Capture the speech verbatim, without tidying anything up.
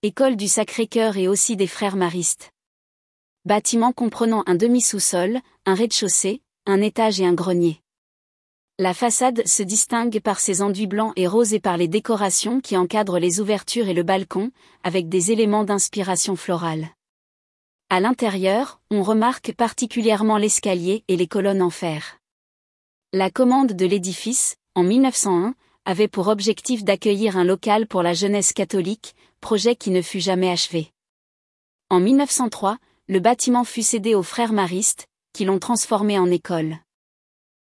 École du Sacré-Cœur et aussi des Frères Maristes. Bâtiment comprenant un demi-sous-sol, un rez-de-chaussée, un étage et un grenier. La façade se distingue par ses enduits blancs et roses et par les décorations qui encadrent les ouvertures et le balcon, avec des éléments d'inspiration florale. À l'intérieur, on remarque particulièrement l'escalier et les colonnes en fer. La commande de l'édifice, en mille neuf cent un, avait pour objectif d'accueillir un local pour la jeunesse catholique, projet qui ne fut jamais achevé. En mille neuf cent trois, le bâtiment fut cédé aux Frères Maristes, qui l'ont transformé en école.